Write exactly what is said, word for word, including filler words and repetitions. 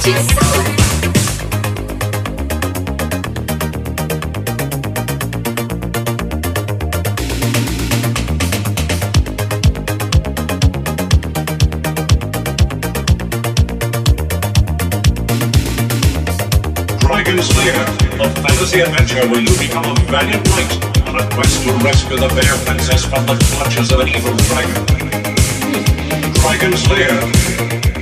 Dragon Slayer, a fantasy adventure where you become a valiant knight on a quest to rescue the fair princess from the clutches of an evil dragon. Dragon Slayer.